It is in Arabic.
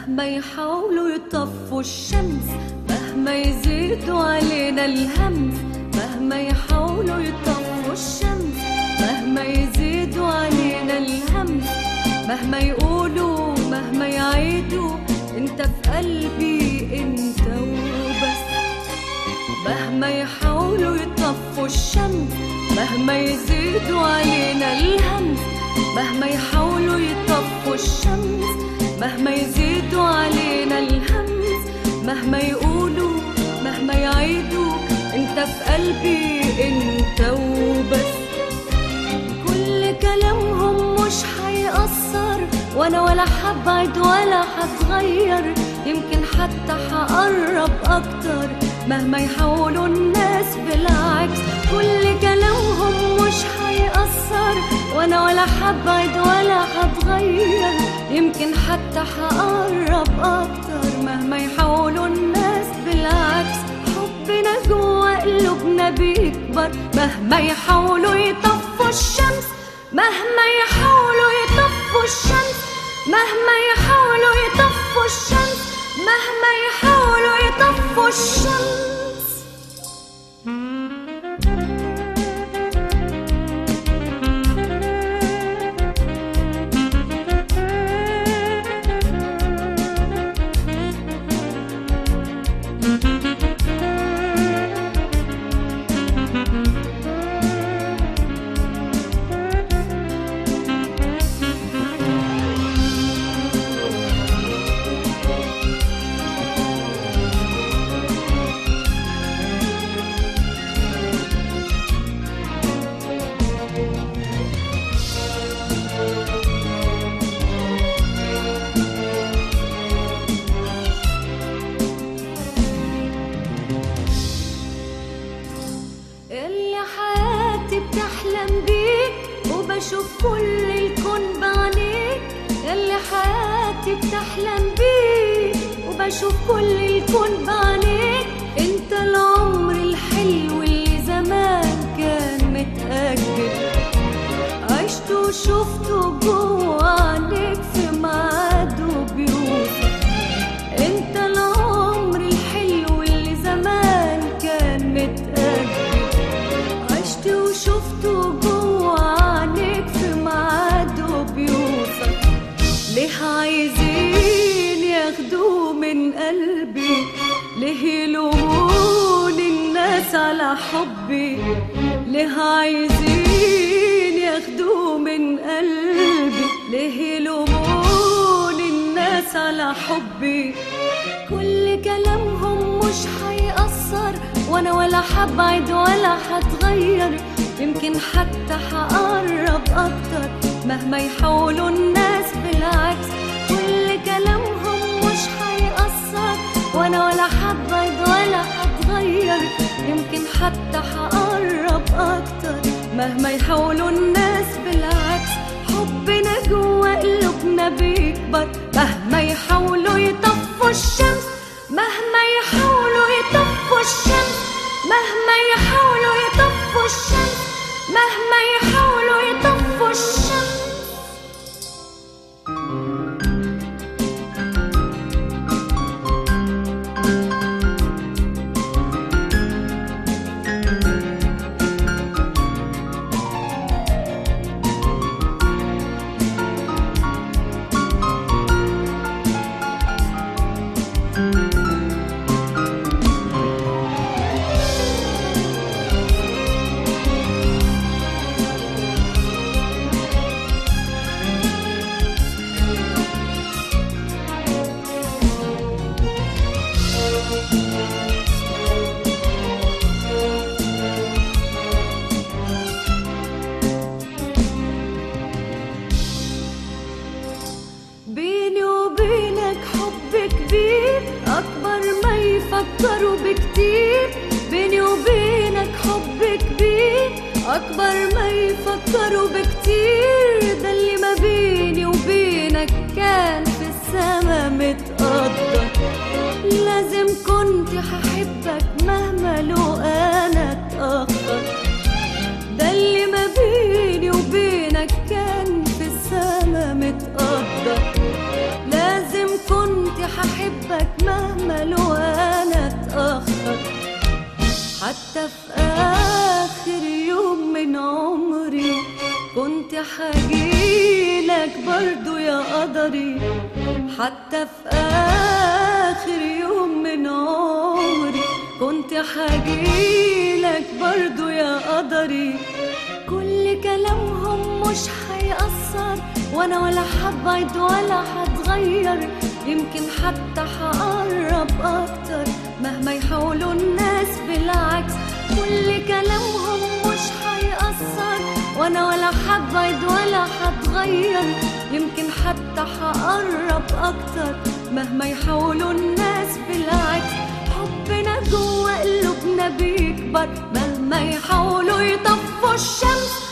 مهما يحاولوا يطفوا الشمس، مهما يزيدوا علينا الهمس، مهما يحاولوا يطفوا الشمس، مهما يزيدوا علينا الهمس، مهما يقولوا مهما يعيدوا انت في قلبي انت وبس. مهما يحاولوا يطفوا الشمس، مهما يزيدوا علينا الهمس، مهما يحاولوا يطفوا الشمس، مهما يزيدوا علينا الهمس، مهما يقولوا مهما يعيدوا انت في قلبي انت وبس. كل كلامهم مش هيأثر وانا ولا حبعد ولا هتغير، يمكن حتى هقرب اكتر مهما يحاولوا الناس بالعكس. كل كلامهم مش هيأثر وانا ولا حبعد ولا هتغير، يمكن حتى هقرب اكتر مهما يحاولوا الناس بالعكس. حبنا جوا قلوبنا بيكبر مهما يحاولوا يطفوا الشمس، مهما يحاولوا يطفوا الشمس، مهما يحاولوا يطفوا الشمس، مهما يحاولوا يطفوا الشمس. بتحلم بيك وبشوف كل الكون بعينيك، ياللي حياتي بتحلم بيك وبشوف كل الكون بعينيك. انت العمر الحلو اللي زمان كان متأجل، عشت وشفته جوا عينيك في ميعاد وبيوصل. انت العمر الحلو اللي زمان كان متأجل، وشفته جوا عينيك في ميعاد وبيوصل. ليه عايزين ياخدوه من قلبي؟ ليه يلومون الناس على حبي؟ ليه عايزين ياخدوه من قلبي؟ ليه يلومون الناس على حبي؟ كل كلامهم مش هيأثر وانا ولا حبعد ولا هتغير، يمكن حتى هقرب اكتر مهما يحاولوا الناس بالعكس. كل كلامهم مش هيأثر وانا ولا حبعد ولا هتغير، يمكن حتى هقرب اكتر مهما يحاولوا الناس بالعكس. حبنا جوا قلوبنا بيكبر مهما يحاولوا يطفوا الشمس، مهما يحاولوا يطفوا الشمس، مهما يحاولوا يطفوا الشمس، مهما يحاولوا يطفوا الشمس. بيني وبينك حب كبير أكبر ما يفكروا بكتير، بيني وبينك حب كبير أكبر ما يفكروا بكتير. ده اللي ما بيني وبينك كان في السما متقدر، لازم كنت هحبك مهما لو أنا اتأخر. ده اللي ما بيني وبينك كان في السما متقدر، لازم كنت أحبك مهما لو أنا اتأخر. حتى في آخر يوم من عمري كنت حجيلك برضو يا قدري. حتى في آخر يوم من عمري كنت حجيلك برضو يا قدري. كل كلامهم مش هيأثر وانا ولا حبعد ولا هتغير، يمكن حتى هقرب اكتر مهما يحاولوا الناس بالعكس. كل كلامهم مش هيأثر وانا ولا حبعد ولا هتغير، يمكن حتى هقرب اكتر مهما يحاولوا الناس بالعكس. حبنا جوا قلوبنا بيكبر مهما يحاولوا يطفوا الشمس.